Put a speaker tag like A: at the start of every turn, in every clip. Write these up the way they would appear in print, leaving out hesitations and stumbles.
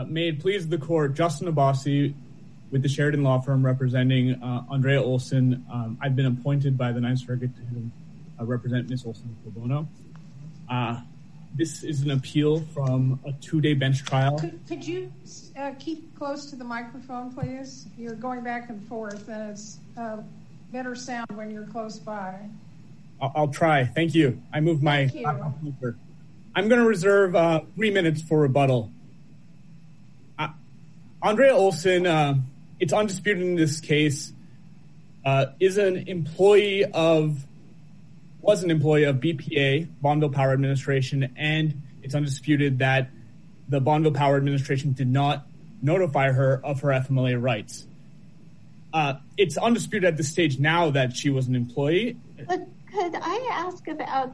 A: May it please the court, Justin Abbasi with the Sheridan Law Firm representing Andrea Olson. I've been appointed by the Ninth Circuit to represent Ms. Olson pro bono. This is an appeal from a 2-day bench trial.
B: Could you keep close to the microphone, please? You're going back and forth, and it's better sound when you're close by.
A: I'll try. Thank you. I moved my computer. I'm going to reserve 3 minutes for rebuttal. Andrea Olson, it's undisputed in this case, was an employee of BPA, Bonneville Power Administration, and it's undisputed that the Bonneville Power Administration did not notify her of her FMLA rights. It's undisputed at this stage now that she was an employee.
C: But could I ask about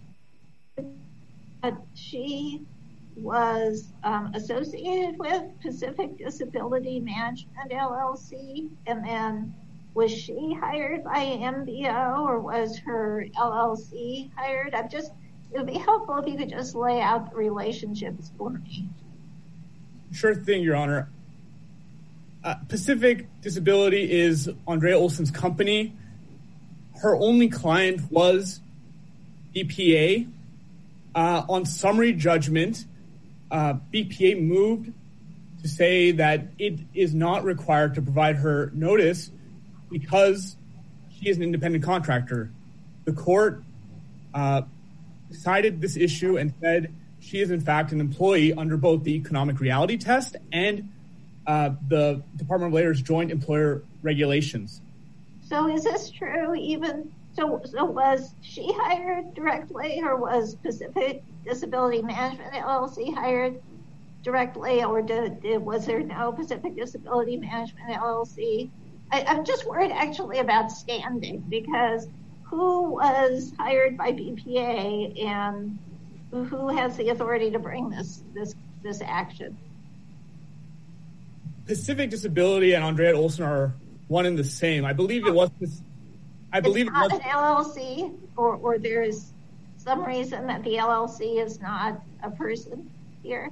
C: she was associated with Pacific Disability Management, LLC, and then was she hired by MBO or was her LLC hired? It would be helpful if you could just lay out the relationships for me.
A: Sure thing, Your Honor. Pacific Disability is Andrea Olson's company. Her only client was BPA. On summary judgment, BPA moved to say that it is not required to provide her notice because she is an independent contractor. The court decided this issue and said she is in fact an employee under both the economic reality test and the Department of Labor's joint employer regulations.
C: So is this true So was she hired directly, or was Pacific Disability Management LLC hired directly, or was there no Pacific Disability Management LLC? I'm just worried actually about standing, because who was hired by BPA and who has the authority to bring this action?
A: Pacific Disability and Andrea Olson are one and the same. I believe it was this.
C: It's not an LLC, or there is some reason that the LLC is not a person here?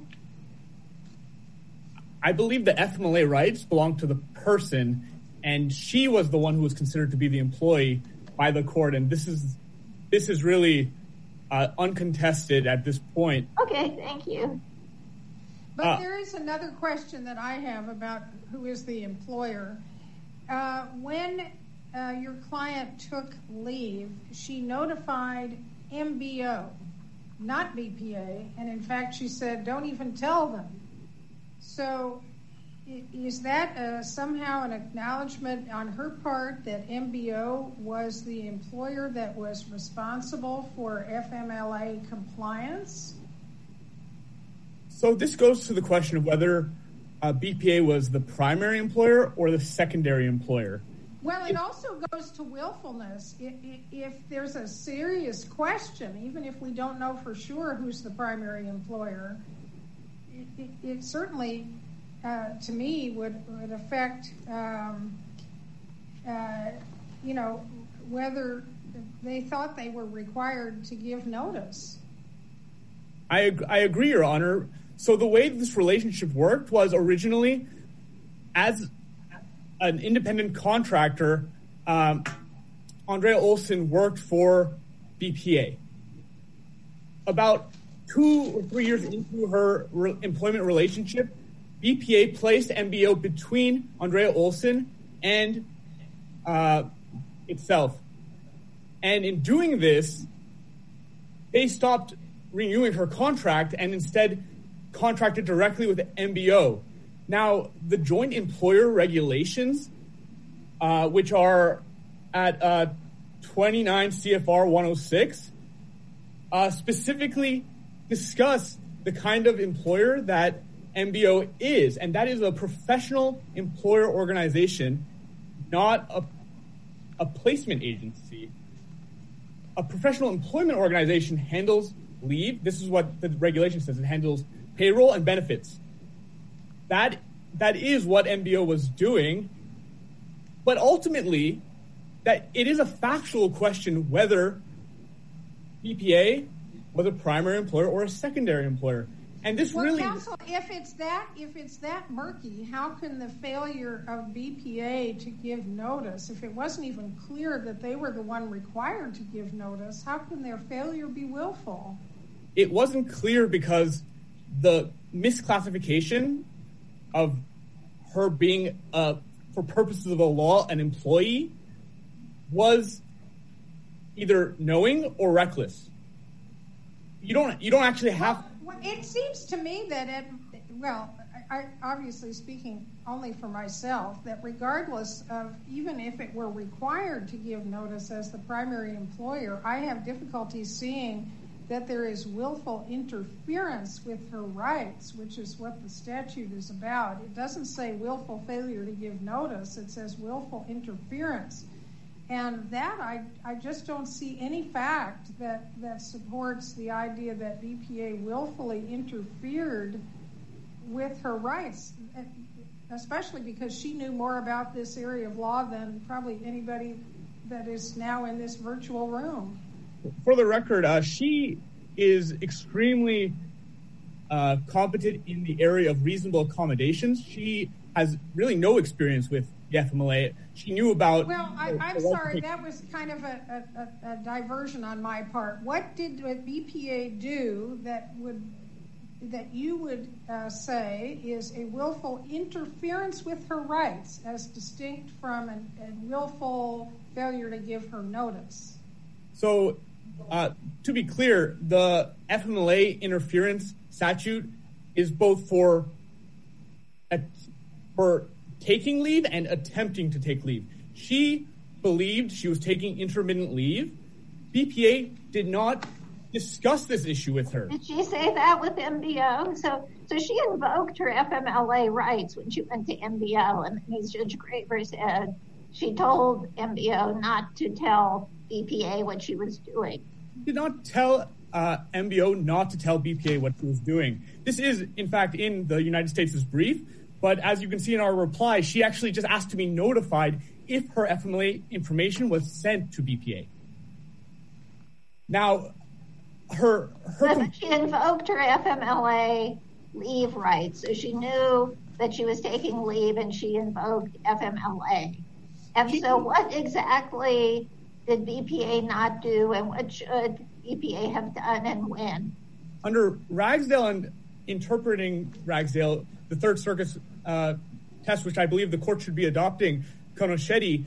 A: I believe the FMLA rights belong to the person, and she was the one who was considered to be the employee by the court, and this is really uncontested at this point.
C: Okay, thank you.
B: But there is another question that I have about who is the employer. When your client took leave, she notified MBO, not BPA, and in fact she said, don't even tell them. So is that somehow an acknowledgement on her part that MBO was the employer that was responsible for FMLA compliance?
A: So this goes to the question of whether BPA was the primary employer or the secondary employer.
B: Well, it also goes to willfulness. If there's a serious question, even if we don't know for sure who's the primary employer, it certainly, to me, would affect, whether they thought they were required to give notice.
A: I agree, Your Honor. So the way this relationship worked was originally, as an independent contractor, Andrea Olson worked for BPA. About 2 or 3 years into her employment relationship, BPA placed MBO between Andrea Olson and itself. And in doing this, they stopped renewing her contract and instead contracted directly with MBO. Now, the joint employer regulations, which are at 29 CFR 106, specifically discuss the kind of employer that MBO is, and that is a professional employer organization, not a placement agency. A professional employment organization handles leave. This is what the regulation says. It handles payroll and benefits. That is what MBO was doing, but ultimately, that it is a factual question whether BPA was a primary employer or a secondary employer. And this
B: well, counsel, if it's that murky, how can the failure of BPA to give notice, if it wasn't even clear that they were the one required to give notice, how can their failure be willful?
A: It wasn't clear because the misclassification of her being, for purposes of the law, an employee was either knowing or reckless. You don't actually have.
B: Well, it seems to me that I obviously speaking only for myself, that regardless of even if it were required to give notice as the primary employer, I have difficulty seeing that there is willful interference with her rights, which is what the statute is about. It doesn't say willful failure to give notice. It says willful interference. And that I just don't see any fact that supports the idea that BPA willfully interfered with her rights, especially because she knew more about this area of law than probably anybody that is now in this virtual room.
A: For the record, she is extremely competent in the area of reasonable accommodations. She has really no experience with the FMLA. She knew about...
B: Well, I'm sorry, that was kind of a diversion on my part. What did BPA do that you would say is a willful interference with her rights as distinct from a willful failure to give her notice?
A: So, to be clear, the FMLA interference statute is both for taking leave and attempting to take leave. She believed she was taking intermittent leave. BPA did not discuss this issue with her.
C: Did she say that with MBO? So she invoked her FMLA rights when she went to MBO, and as Judge Graber said, she told MBO not to tell BPA what she was doing.
A: She did not tell MBO not to tell BPA what she was doing. This is, in fact, in the United States' brief, but as you can see in our reply, she actually just asked to be notified if her FMLA information was sent to BPA. Now, she invoked her
C: FMLA leave rights, so she knew that she was taking leave and she invoked FMLA. And so what exactly did BPA not do, and what should BPA have done and when?
A: Under Ragsdale and interpreting Ragsdale, the Third Circuit's test, which I believe the court should be adopting, Konoshetty,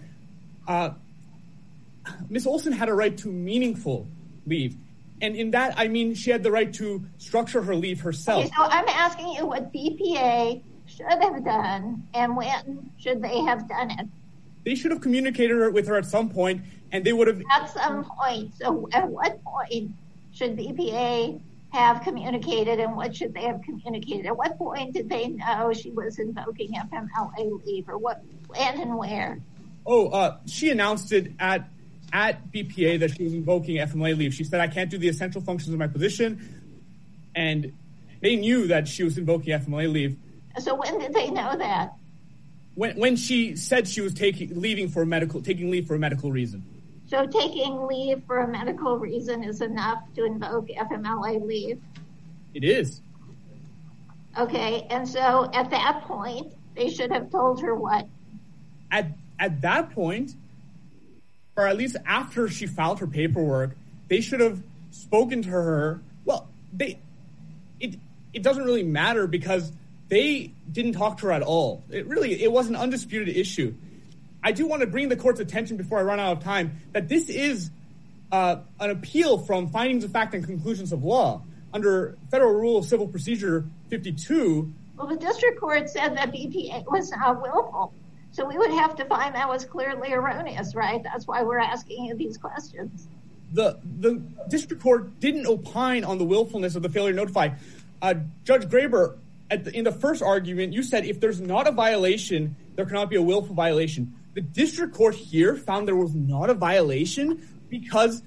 A: Ms. Olson had a right to meaningful leave. And in that, I mean, she had the right to structure her leave herself.
C: Okay, so I'm asking you what BPA should have done and when should they have done it?
A: They should have communicated with her at some point, and they would have...
C: At some point. So at what point should BPA have communicated, and what should they have communicated? At what point did they know she was invoking FMLA leave, or what, when and where?
A: She announced it at BPA that she was invoking FMLA leave. She said, I can't do the essential functions of my position, and they knew that she was invoking FMLA leave.
C: So when did they know that?
A: When she said she was taking leave for a medical reason.
C: So taking leave for a medical reason is enough to invoke FMLA leave?
A: It is.
C: Okay, and so at that point, they should have told her what?
A: At that point, or at least after she filed her paperwork, they should have spoken to her. Well, it doesn't really matter because they didn't talk to her at all. It was an undisputed issue. I do want to bring the court's attention before I run out of time that this is an appeal from findings of fact and conclusions of law under Federal Rule of Civil Procedure 52.
C: Well, the district court said that BPA was not willful. So we would have to find that was clearly erroneous, right? That's why we're asking you these questions.
A: The district court didn't opine on the willfulness of the failure to notify. Judge Graber, in the first argument, you said if there's not a violation, there cannot be a willful violation. The district court here found there was not a violation because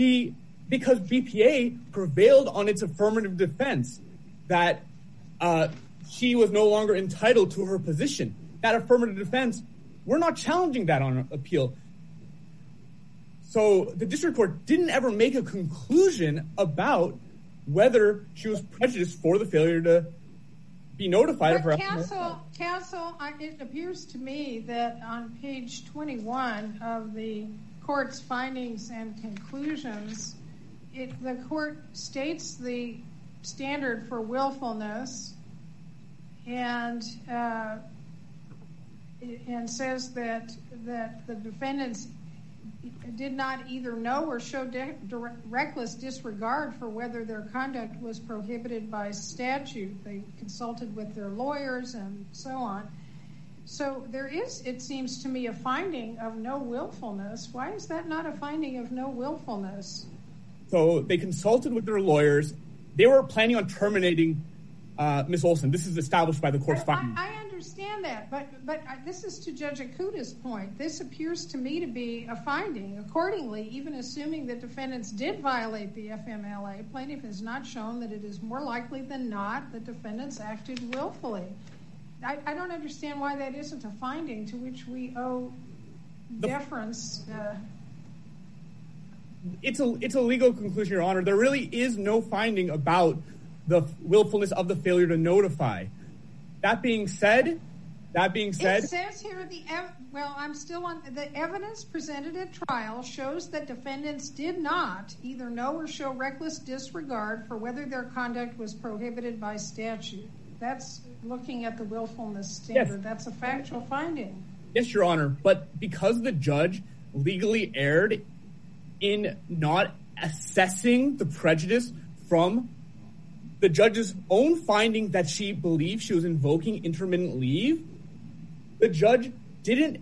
A: BPA prevailed on its affirmative defense that she was no longer entitled to her position. That affirmative defense, we're not challenging that on appeal. So the district court didn't ever make a conclusion about whether she was prejudiced for the failure to be notified of her.
B: Counsel, it appears to me that on page 21 of the court's findings and conclusions, the court states the standard for willfulness and says that the defendants did not either know or show reckless disregard for whether their conduct was prohibited by statute. They consulted with their lawyers and so on. So there is, it seems to me, a finding of no willfulness. Why is that not a finding of no willfulness?
A: So they consulted with their lawyers. They were planning on terminating Ms. Olson. This is established by the court's findings.
B: I understand that, but this is to Judge Akuta's point. This appears to me to be a finding. Accordingly, even assuming that defendants did violate the FMLA, plaintiff has not shown that it is more likely than not that defendants acted willfully. I don't understand why that isn't a finding to which we owe deference.
A: It's a legal conclusion, Your Honor. There really is no finding about the willfulness of the failure to notify. That being said, it
B: says here I'm still on the evidence presented at trial shows that defendants did not either know or show reckless disregard for whether their conduct was prohibited by statute. That's looking at the willfulness standard. Yes. That's a factual finding.
A: Yes, Your Honor. But because the judge legally erred in not assessing the prejudice from the judge's own finding that she believed she was invoking intermittent leave, the judge didn't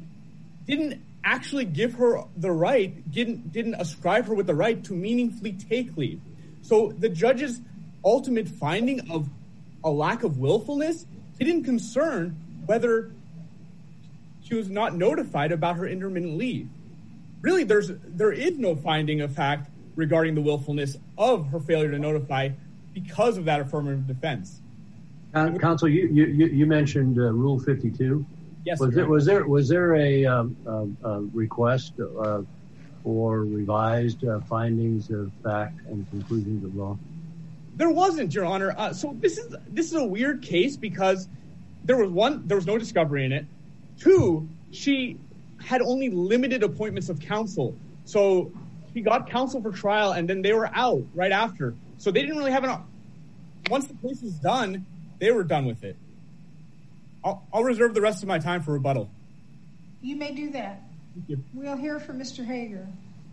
A: actually give her the right, didn't ascribe her with the right to meaningfully take leave. So the judge's ultimate finding of a lack of willfulness didn't concern whether she was not notified about her intermittent leave. Really, there is no finding of fact regarding the willfulness of her failure to notify because of that affirmative defense.
D: Counsel, you mentioned Rule 52.
A: Yes.
D: Was there a request for revised findings of fact and conclusions of law?
A: There wasn't, Your Honor. So this is a weird case because there was no discovery in it. Two, she had only limited appointments of counsel. So she got counsel for trial and then they were out right after. So they didn't really have once the case was done, they were done with it. I'll reserve the rest of my time for rebuttal.
B: You may do that.
A: Thank you.
B: We'll hear from Mr. Hager.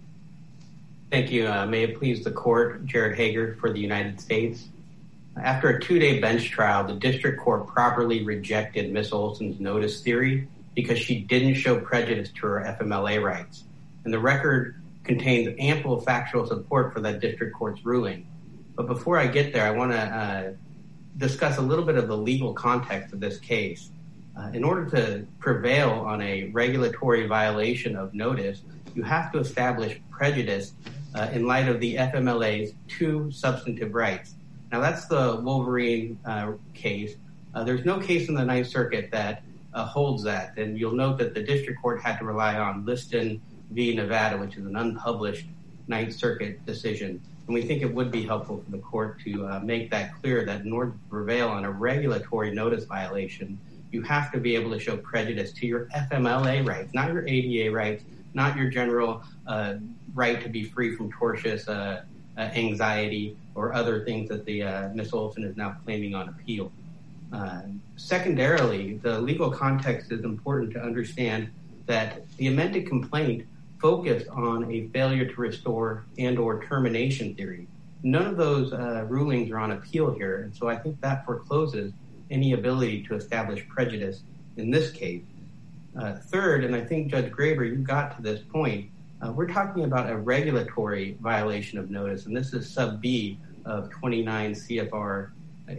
E: Thank you. May it please the court, Jared Hager for the United States. After a 2-day bench trial, the district court properly rejected Ms. Olson's notice theory because she didn't show prejudice to her FMLA rights. And the record contains ample factual support for that district court's ruling. But before I get there, I want to discuss a little bit of the legal context of this case. In order to prevail on a regulatory violation of notice, you have to establish prejudice in light of the FMLA's 2 substantive rights. Now, that's the Wolverine case. There's no case in the Ninth Circuit that holds that. And you'll note that the district court had to rely on Liston v. Nevada, which is an unpublished Ninth Circuit decision. And we think it would be helpful for the court to make that clear that in order to prevail on a regulatory notice violation, you have to be able to show prejudice to your FMLA rights, not your ADA rights, not your general right to be free from tortious anxiety or other things that the Ms. Olson is now claiming on appeal. Secondarily, the legal context is important to understand that the amended complaint focused on a failure to restore and or termination theory. None of those rulings are on appeal here. And so I think that forecloses any ability to establish prejudice in this case. Third, and I think Judge Graber, you got to this point, we're talking about a regulatory violation of notice, and this is sub B of 29 CFR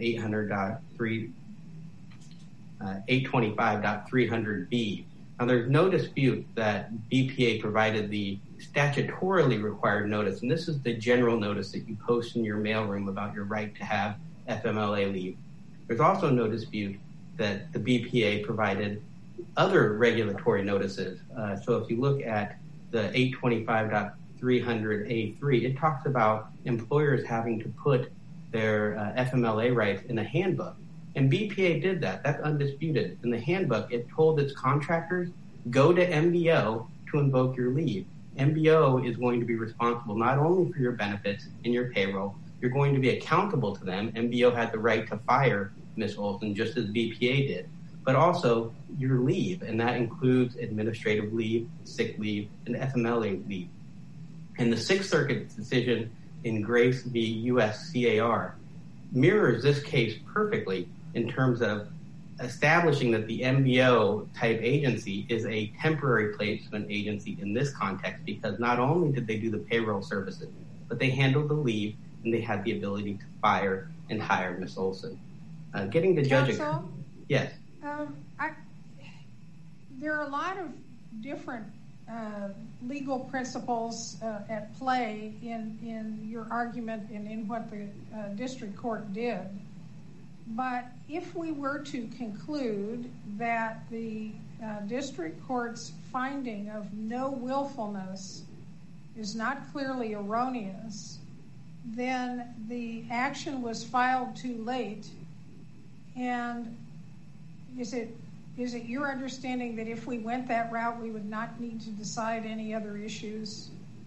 E: 825.300B. Now, there's no dispute that BPA provided the statutorily required notice, and this is the general notice that you post in your mailroom about your right to have FMLA leave. There's also no dispute that the BPA provided other regulatory notices. So if you look at the 300A3, it talks about employers having to put their FMLA rights in a handbook. And BPA did that. That's undisputed. In the handbook, it told its contractors, go to MBO to invoke your leave. MBO is going to be responsible not only for your benefits and your payroll, you're going to be accountable to them. MBO had the right to fire Ms. Olson just as BPA did, but also your leave, and that includes administrative leave, sick leave, and FMLA leave. And the Sixth Circuit's decision in Grace v. USCAR mirrors this case perfectly in terms of establishing that the MBO type agency is a temporary placement agency in this context, because not only did they do the payroll services, but they handled the leave and they had the ability to fire and hire Ms. Olson. Getting to Judge...
B: Counsel?
E: Yes.
B: There are a lot of different legal principles at play in your argument and in what the district court did. But if we were to conclude that the district court's finding of no willfulness is not clearly erroneous, then the action was filed too late. And is it your understanding that if we went that route, we would not need to decide any other issues?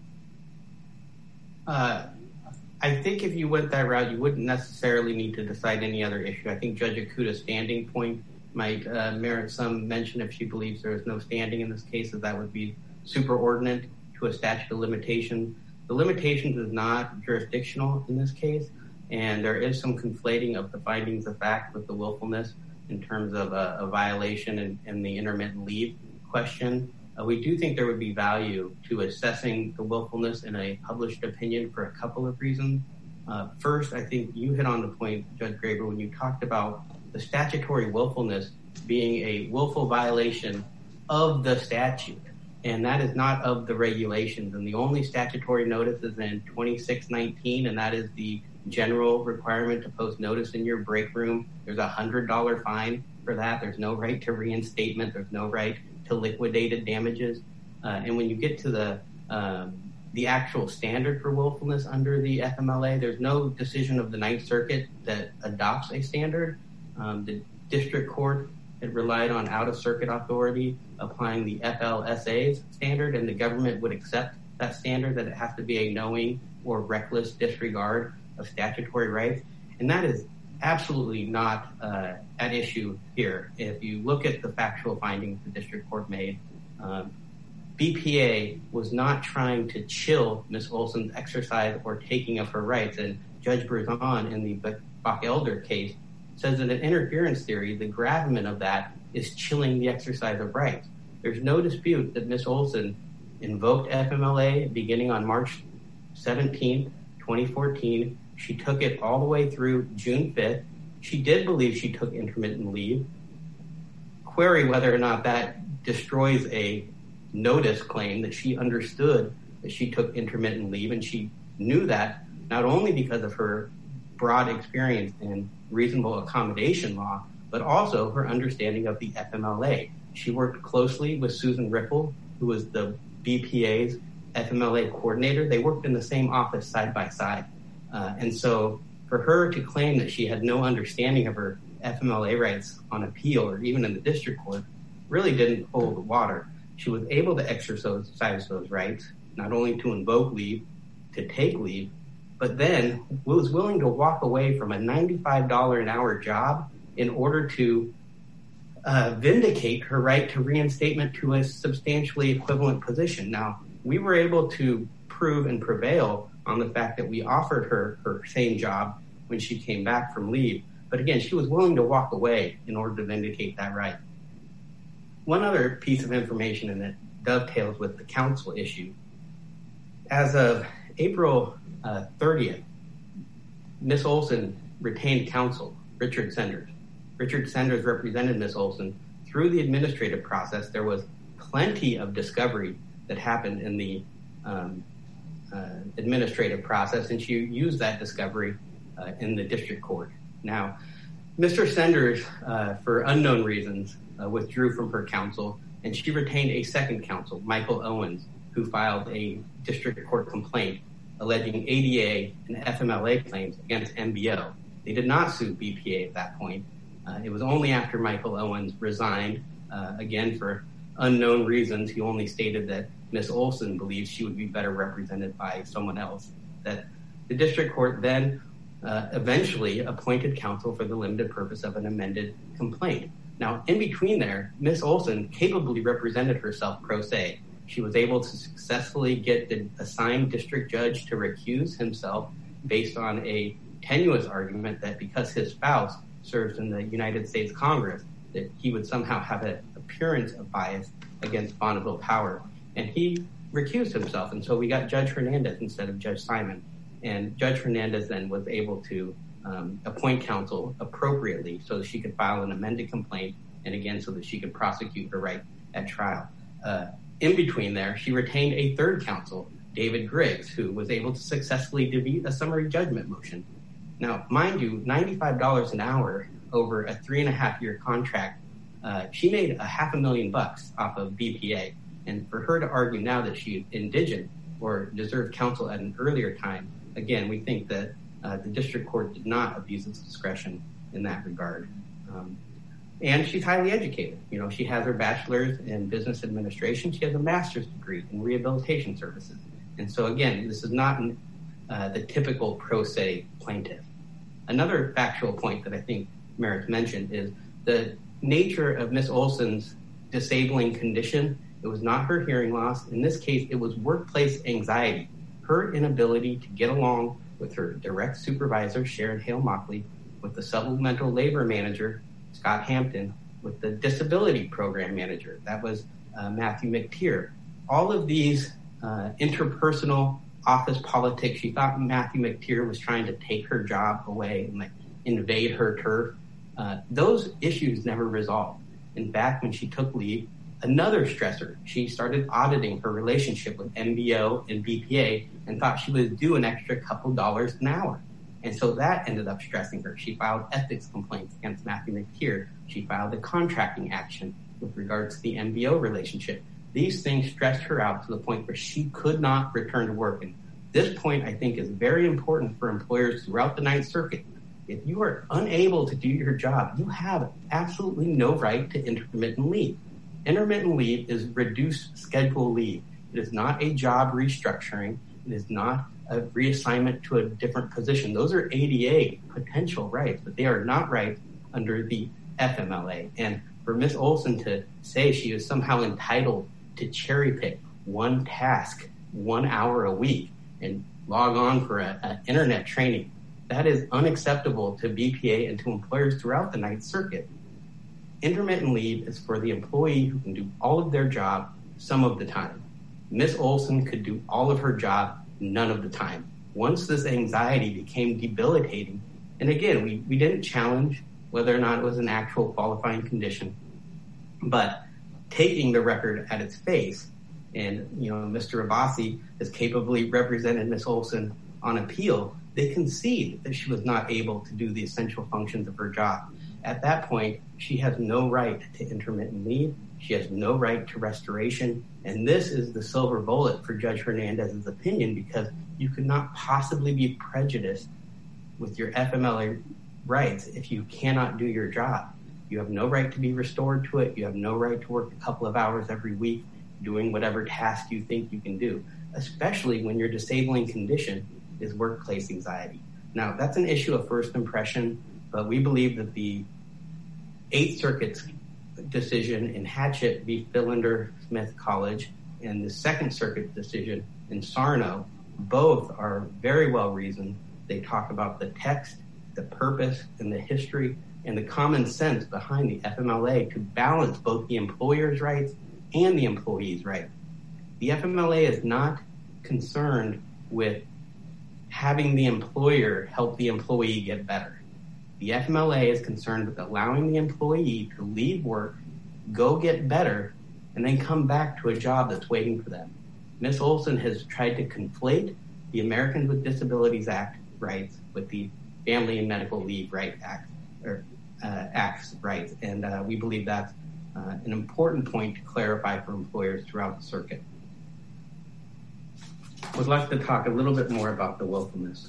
E: I think if you went that route, you wouldn't necessarily need to decide any other issue. I think Judge Ikuda's standing point might merit some mention if she believes there is no standing in this case, that that would be superordinate to a statute of limitations. The limitations is not jurisdictional in this case, and there is some conflating of the findings of fact with the willfulness in terms of a violation and the intermittent leave question. We do think there would be value to assessing the willfulness in a published opinion for a couple of reasons. First, I think you hit on the point, Judge Graber, when you talked about the statutory willfulness being a willful violation of the statute, and that is not of the regulations. And the only statutory notice is in 2619, and that is the general requirement to post notice in your break room. There's a $100 fine for that. There's no right to reinstatement. There's no right to liquidated damages. And when you get to the actual standard for willfulness under the FMLA, there's no decision of the Ninth Circuit that adopts a standard. The district court had relied on out-of-circuit authority applying the FLSA's standard, and the government would accept that standard, that it has to be a knowing or reckless disregard of statutory rights. And that is absolutely not at issue here. If you look at the factual findings the district court made, BPA was not trying to chill Ms. Olson's exercise or taking of her rights. And Judge Berzon in the Bach-Elder case says that in interference theory, the gravamen of that is chilling the exercise of rights. There's no dispute that Ms. Olson invoked FMLA beginning on March 17th, 2014. She took it all the way through June 5th. She did believe she took intermittent leave. Query whether or not that destroys a notice claim that she understood that she took intermittent leave, and she knew that not only because of her broad experience in reasonable accommodation law, but also her understanding of the FMLA. She worked closely with Susan Ripple, who was the BPA's FMLA coordinator. They worked in the same office side by side. And so for her to claim that she had no understanding of her FMLA rights on appeal or even in the district court really didn't hold water. She was able to exercise those rights, not only to invoke leave, to take leave, but then was willing to walk away from a $95 an hour job in order to vindicate her right to reinstatement to a substantially equivalent position. Now, we were able to prove and prevail on the fact that we offered her her same job when she came back from leave. But again, she was willing to walk away in order to vindicate that right. One other piece of information, and it dovetails with the counsel issue. As of April 30th, Ms. Olson retained counsel, Richard Senders. Richard Senders represented Ms. Olson through the administrative process. There was plenty of discovery that happened in the administrative process, and she used that discovery in the district court. Now, Mr. Senders, for unknown reasons, withdrew from her counsel, and she retained a second counsel, Michael Owens, who filed a district court complaint alleging ADA and FMLA claims against MBO. They did not sue BPA at that point. It was only after Michael Owens resigned, again for unknown reasons. He only stated that Ms. Olson believes she would be better represented by someone else, that the district court then eventually appointed counsel for the limited purpose of an amended complaint. Now, in between there, Ms. Olson capably represented herself pro se. She was able to successfully get the assigned district judge to recuse himself based on a tenuous argument that because his spouse serves in the United States Congress, that he would somehow have an appearance of bias against Bonneville Power. And he recused himself. And so we got Judge Hernandez instead of Judge Simon. And Judge Hernandez then was able to appoint counsel appropriately so that she could file an amended complaint, and again, so that she could prosecute her right at trial. In between there, she retained a third counsel, David Griggs, who was able to successfully defeat a summary judgment motion. Now, mind you, $95 an hour over a 3.5-year contract, she made $500,000 off of BPA. And for her to argue now that she's indigent or deserved counsel at an earlier time, again, we think that the district court did not abuse its discretion in that regard. And she's highly educated. You know, she has her bachelor's in business administration. She has a master's degree in rehabilitation services. And so, again, this is not the typical pro se plaintiff. Another factual point that I think merits mention is the nature of Ms. Olson's disabling condition. It was not her hearing loss. In this case, it was workplace anxiety, her inability to get along with her direct supervisor, Sharon Hale-Mockley, with the supplemental labor manager, Scott Hampton, with the disability program manager, that was Matthew McTier. All of these interpersonal office politics, she thought Matthew McTier was trying to take her job away and invade her turf. Those issues never resolved. In fact, when she took leave, another stressor, she started auditing her relationship with MBO and BPA and thought she was due an extra couple dollars an hour. And so that ended up stressing her. She filed ethics complaints against Matthew McTier. She filed a contracting action with regards to the MBO relationship. These things stressed her out to the point where she could not return to work. And this point, I think, is very important for employers throughout the Ninth Circuit. If you are unable to do your job, you have absolutely no right to intermittent leave. Intermittent leave is reduced schedule leave. It is not a job restructuring. It is not a reassignment to a different position. Those are ADA potential rights, but they are not rights under the FMLA. And for Ms. Olson to say she is somehow entitled to cherry pick one task, 1 hour a week, and log on for an internet training, that is unacceptable to BPA and to employers throughout the Ninth Circuit. Intermittent leave is for the employee who can do all of their job some of the time. Ms. Olson could do all of her job none of the time. Once this anxiety became debilitating, and again, we didn't challenge whether or not it was an actual qualifying condition, but taking the record at its face, and Mr. Abbasi has capably represented Ms. Olson on appeal, they concede that she was not able to do the essential functions of her job. At that point, she has no right to intermittent leave. She has no right to restoration. And this is the silver bullet for Judge Hernandez's opinion, because you could not possibly be prejudiced with your FMLA rights if you cannot do your job. You have no right to be restored to it. You have no right to work a couple of hours every week doing whatever task you think you can do, especially when your disabling condition is workplace anxiety. Now, that's an issue of first impression, but we believe that the Eighth Circuit's decision in Hatchett v. Philander Smith College and the Second Circuit decision in Sarno, both are very well reasoned. They talk about the text, the purpose, and the history, and the common sense behind the FMLA to balance both the employer's rights and the employee's rights. The FMLA is not concerned with having the employer help the employee get better. The FMLA is concerned with allowing the employee to leave work, go get better, and then come back to a job that's waiting for them. Ms. Olson has tried to conflate the Americans with Disabilities Act rights with the Family and Medical Leave Act's rights, and we believe that's an important point to clarify for employers throughout the circuit. would like to talk a little bit more about the willfulness.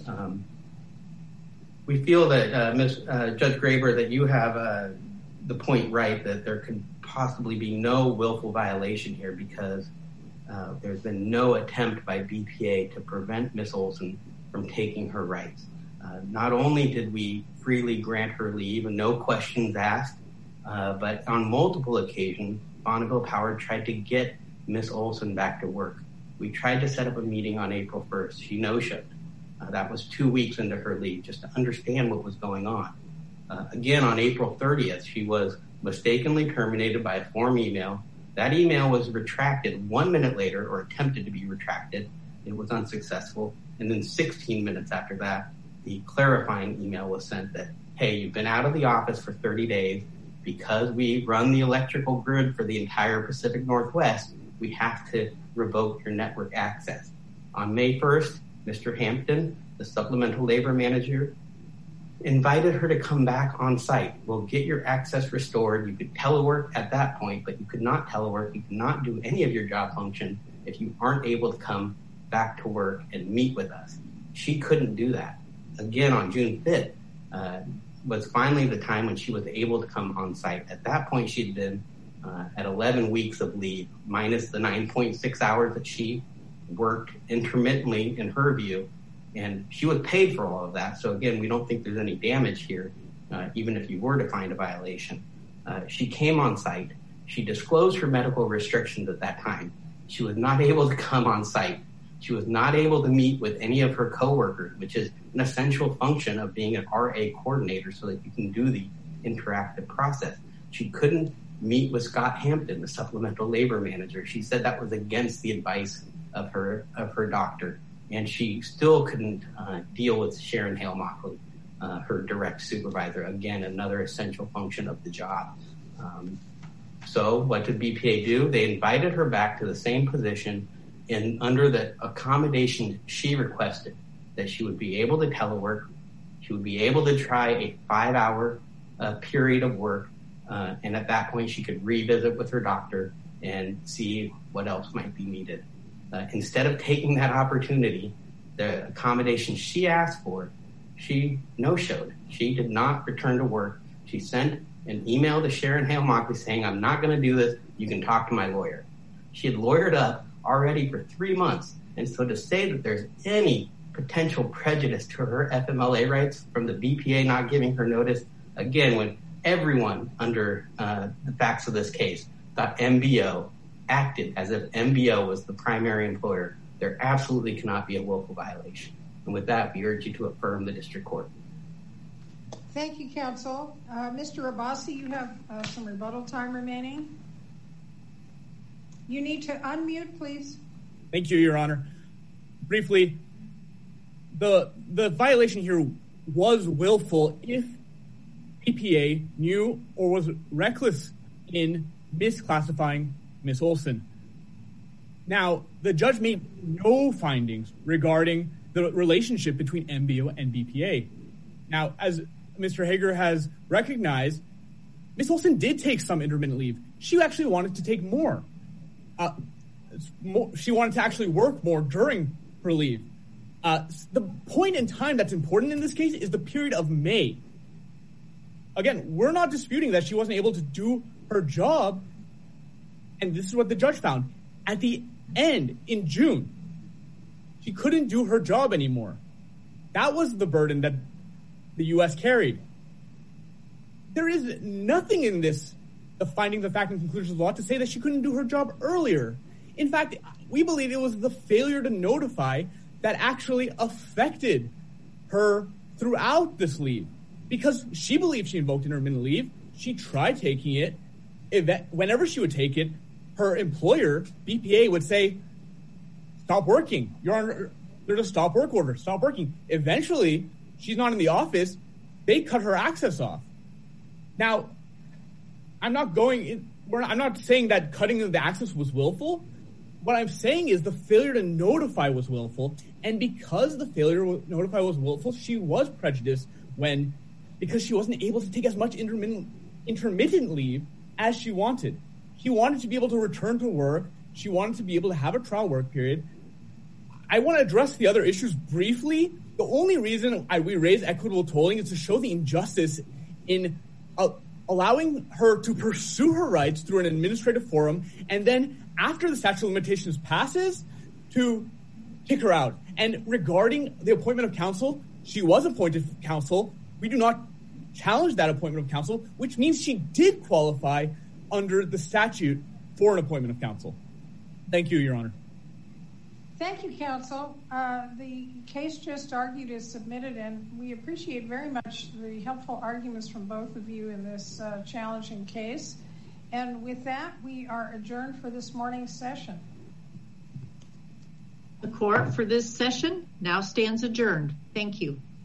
E: We feel that, Judge Graber, that you have the point right, that there could possibly be no willful violation here because there's been no attempt by BPA to prevent Ms. Olson from taking her rights. Not only did we freely grant her leave and no questions asked, but on multiple occasions, Bonneville Power tried to get Ms. Olson back to work. We tried to set up a meeting on April 1st. She no-showed. That was 2 weeks into her leave, just to understand what was going on. Again, on April 30th, she was mistakenly terminated by a form email. That email was retracted 1 minute later, or attempted to be retracted. It was unsuccessful. And then 16 minutes after that, the clarifying email was sent that, hey, you've been out of the office for 30 days. Because we run the electrical grid for the entire Pacific Northwest, we have to revoke your network access. On May 1st, Mr. Hampton, the supplemental labor manager, invited her to come back on site. We'll get your access restored. You could telework at that point, but you could not telework. You could not do any of your job function if you aren't able to come back to work and meet with us. She couldn't do that. Again, on June 5th, was finally the time when she was able to come on site. At that point, she'd been at 11 weeks of leave, minus the 9.6 hours that she worked intermittently in her view, and she was paid for all of that. So again, we don't think there's any damage here, even if you were to find a violation. She came on site. She disclosed her medical restrictions at that time. She was not able to come on site. She was not able to meet with any of her coworkers, which is an essential function of being an RA coordinator so that you can do the interactive process. She couldn't meet with Scott Hampton, the supplemental labor manager. She said that was against the advice of her doctor, and she still couldn't deal with Sharon Hale-Mockley, her direct supervisor. Again, another essential function of the job. So what did BPA do? They invited her back to the same position and under the accommodation she requested, that she would be able to telework, she would be able to try a 5-hour period of work, and at that point she could revisit with her doctor and see what else might be needed. Instead of taking that opportunity, the accommodation she asked for, she no-showed. She did not return to work. She sent an email to Sharon Hale-Mockley saying, I'm not going to do this. You can talk to my lawyer. She had lawyered up already for 3 months. And so to say that there's any potential prejudice to her FMLA rights from the BPA not giving her notice, again, when everyone under the facts of this case thought MBO acted as if MBO was the primary employer, there absolutely cannot be a willful violation. And with that, we urge you to affirm the district court.
B: Thank you, counsel. Mr. Abbasi, you have some rebuttal time remaining. You need to unmute, please.
A: Thank you, Your Honor. Briefly, the violation here was willful if BPA knew or was reckless in misclassifying Ms. Olson. Now, the judge made no findings regarding the relationship between MBO and BPA. Now, as Mr. Hager has recognized, Ms. Olson did take some intermittent leave. She actually wanted to take more. She wanted to actually work more during her leave. The point in time that's important in this case is the period of May. Again, we're not disputing that she wasn't able to do her job, and this is what the judge found. At the end, in June, she couldn't do her job anymore. That was the burden that the U.S. carried. There is nothing in this, the findings of fact and conclusions of law, to say that she couldn't do her job earlier. In fact, we believe it was the failure to notify that actually affected her throughout this leave. Because she believed she invoked intermittent leave, she tried taking it. Whenever she would take it, her employer, BPA, would say, stop working. There's a stop work order. Stop working. Eventually, she's not in the office. They cut her access off. Now, I'm not saying that cutting of the access was willful. What I'm saying is the failure to notify was willful. And because the failure to notify was willful, she was prejudiced because she wasn't able to take as much intermittent leave as she wanted. She wanted to be able to return to work. She wanted to be able to have a trial work period. I want to address the other issues briefly. The only reason we raise equitable tolling is to show the injustice in allowing her to pursue her rights through an administrative forum, and then after the statute of limitations passes, to kick her out. And regarding the appointment of counsel, she was appointed counsel. We do not challenge that appointment of counsel, which means she did qualify under the statute for an appointment of counsel. Thank you, Your Honor.
B: Thank you, counsel. The case just argued is submitted, and we appreciate very much the helpful arguments from both of you in this challenging case. And with that, we are adjourned for this morning's session.
F: The court for this session now stands adjourned. Thank you.